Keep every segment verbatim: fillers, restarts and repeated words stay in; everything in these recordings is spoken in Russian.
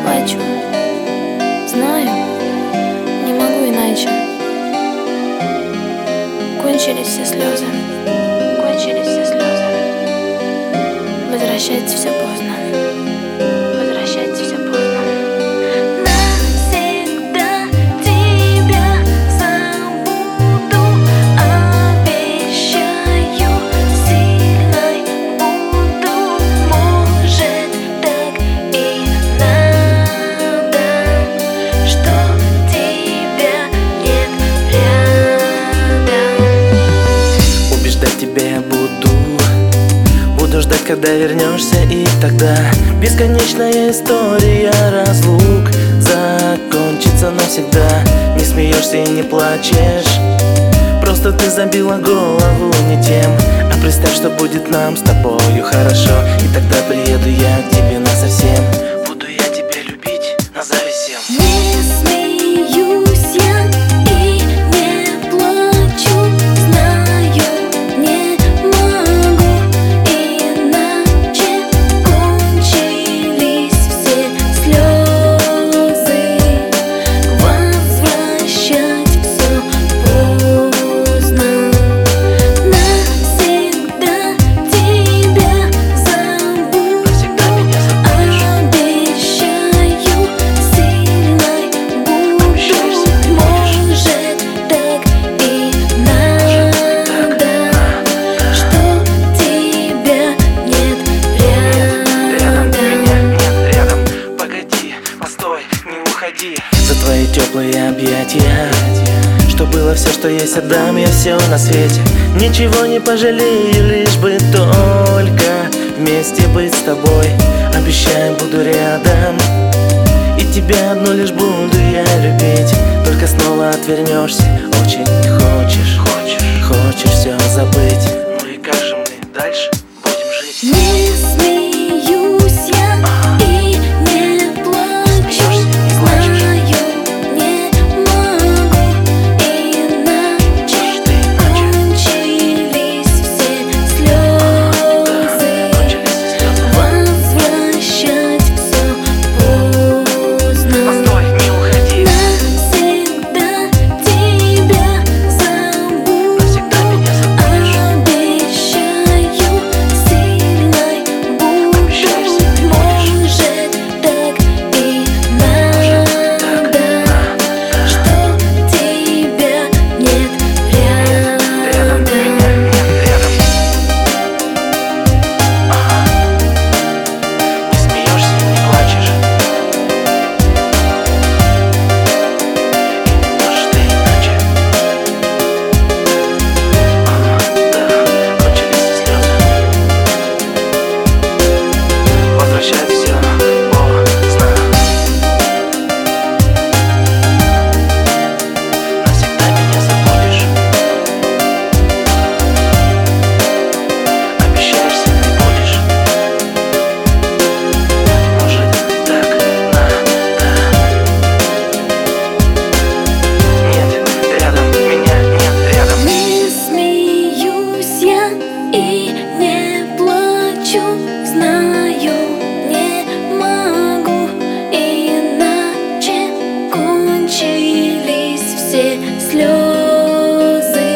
плачу. Знаю, не могу иначе. Кончились все слезы, кончились все слезы. Возвращается все поздно, возвращается все поздно. Навсегда тебя забуду, обещаю, сильной буду. Может, так и надо, что тебя нет рядом. Убеждать тебя я буду, буду ждать, когда вернешься, и тогда бесконечная история разлук закончится навсегда. Не смеешься и не плачешь, просто ты забила голову не тем. А представь, что будет нам с тобою хорошо, и тогда приеду я к тебе насовсем. Буду я тебя любить назависем. Не смеюсь я и не плачу, знаю, не могу иначе. Кончились все слезы, возвращать все поздно. Навсегда тебя забуду, Навсегда меня забудешь. обещаю, сильной буду. Может, так и надо, что тебя нет Рядом рядом. меня нет рядом. Погоди, постой, не уходи. За твои теплые объятия, что было все, что есть, отдам я все на свете. Ничего не пожалею, лишь бы только вместе быть с тобой. Обещаю, буду рядом, и тебя одну лишь буду я любить. Только снова отвернешься, очень хочешь, хочешь, хочешь все забыть. Ну и как же мы дальше будем жить? Не смеюсь я и не плачу, знаю, не могу иначе. Кончились все слезы, возвращать все поздно. Постой, не уходи. Навсегда тебя забуду, Навсегда меня забудешь. обещаю, сильной буду. Может, так и надо, что тебя нет Рядом меня рядом. нет рядом. Ага. Не смеешься, не плачешь. И не можешь ты иначе. Ага, да, кончились слезы. Возвращай все поздно. Навсегда меня забудешь. Обещаешь, сильной будешь. Может, так надо. Нет, рядом меня нет рядом. Не смеюсь я и не плачу, знаю, не могу иначе. Кончились все слезы,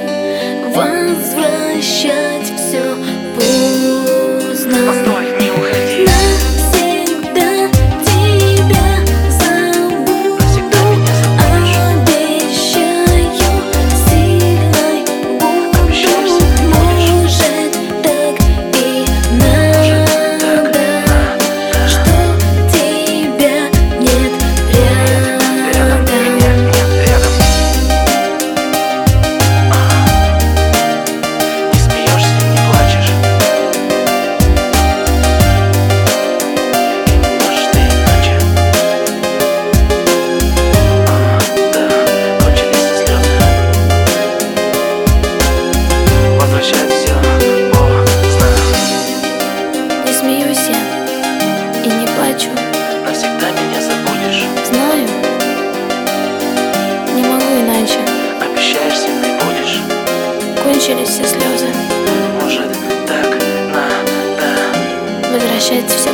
возвращать все поздно. Постой, не уходи. Навсегда тебя забуду, Навсегда меня забудешь. обещаю, сильной буду. Обещаешь, сильной будешь. Может, так и надо, что тебя нет Рядом меня рядом. нет рядом. Ага. Не смеешься, не плачешь. И не можешь ты иначе. Ага, да, кончились слезы. Возвращай все поздно. Не смеюсь я и не плачу, Навсегда меня забудешь. знаю, не могу иначе. Обещаешь, сильной будешь. Кончились все слезы, Может, так надо. возвращается все